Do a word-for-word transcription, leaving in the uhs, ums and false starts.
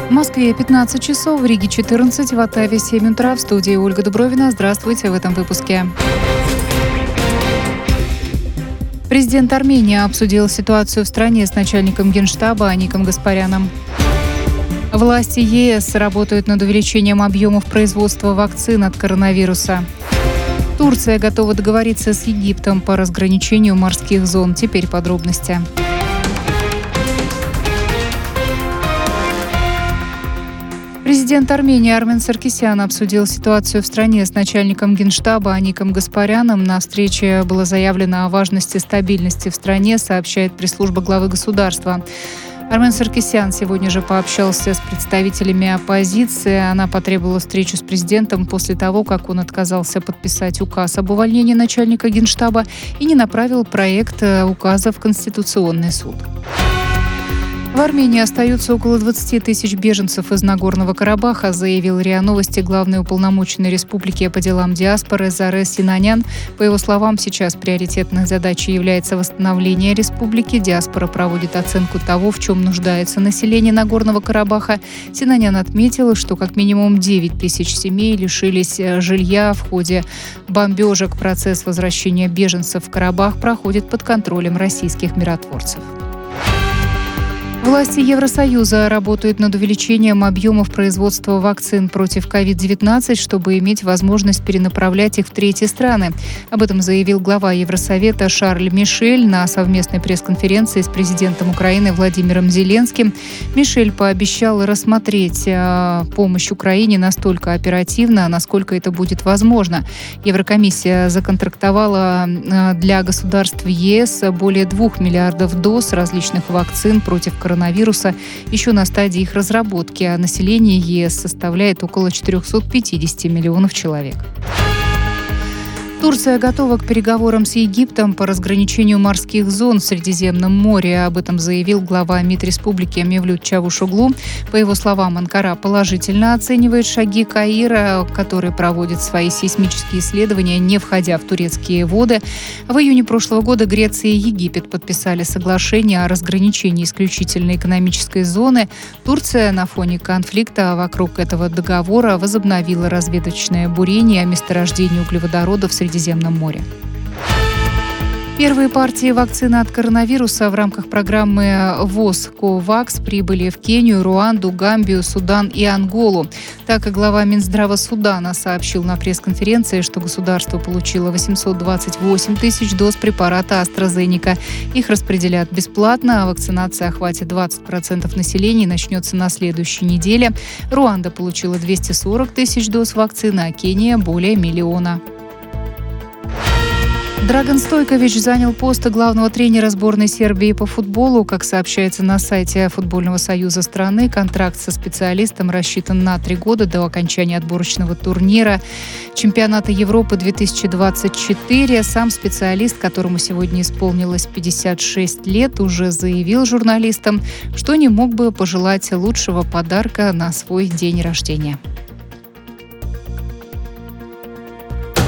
В Москве пятнадцать часов, в Риге четырнадцать, в Оттаве семь утра. В студии Ольга Дубровина. Здравствуйте в этом выпуске. Президент Армении обсудил ситуацию в стране с начальником Генштаба Ником Гаспаряном. Власти ЕС работают над увеличением объемов производства вакцин от коронавируса. Турция готова договориться с Египтом по разграничению морских зон. Теперь подробности. Президент Армении Армен Саркисян обсудил ситуацию в стране с начальником Генштаба Ником Гаспаряном. На встрече было заявлено о важности стабильности в стране, сообщает пресс-служба главы государства. Армен Саркисян сегодня же пообщался с представителями оппозиции. Она потребовала встречу с президентом после того, как он отказался подписать указ об увольнении начальника Генштаба и не направил проект указа в Конституционный суд. В Армении остаются около двадцати тысяч беженцев из Нагорного Карабаха, заявил РИА Новости главный уполномоченный республики по делам диаспоры Заре Синанян. По его словам, сейчас приоритетной задачей является восстановление республики. Диаспора проводит оценку того, в чем нуждается население Нагорного Карабаха. Синанян отметил, что как минимум девять тысяч семей лишились жилья в ходе бомбежек. Процесс возвращения беженцев в Карабах проходит под контролем российских миротворцев. Власти Евросоюза работают над увеличением объемов производства вакцин против ковид девятнадцать, чтобы иметь возможность перенаправлять их в третьи страны. Об этом заявил глава Евросовета Шарль Мишель на совместной пресс-конференции с президентом Украины Владимиром Зеленским. Мишель пообещал рассмотреть э, помощь Украине настолько оперативно, насколько это будет возможно. Еврокомиссия законтрактовала э, для государств ЕС более двух миллиардов доз различных вакцин против коронавируса. коронавируса еще на стадии их разработки, а население ЕС составляет около четыреста пятьдесят миллионов человек. Турция готова к переговорам с Египтом по разграничению морских зон в Средиземном море. Об этом заявил глава МИД республики Мевлют Чавушоглу. По его словам, Анкара положительно оценивает шаги Каира, который проводит свои сейсмические исследования, не входя в турецкие воды. В июне прошлого года Греция и Египет подписали соглашение о разграничении исключительной экономической зоны. Турция на фоне конфликта вокруг этого договора возобновила разведочное бурение о месторождении углеводородов в Средиземном море. Первые партии вакцины от коронавируса в рамках программы ВОЗ «Ковакс» прибыли в Кению, Руанду, Гамбию, Судан и Анголу. Так и глава Минздрава Судана сообщил на пресс-конференции, что государство получило восемьсот двадцать восемь тысяч доз препарата AstraZeneca. Их распределят бесплатно, а вакцинация охватит двадцать процентов населения и начнется на следующей неделе. Руанда получила двести сорок тысяч доз вакцины, а Кения – более миллиона. Драган Стойкович занял пост главного тренера сборной Сербии по футболу. Как сообщается на сайте Футбольного союза страны, контракт со специалистом рассчитан на три года до окончания отборочного турнира чемпионата Европы две тысячи двадцать четыре. Сам специалист, которому сегодня исполнилось пятьдесят шесть лет, уже заявил журналистам, что не мог бы пожелать лучшего подарка на свой день рождения.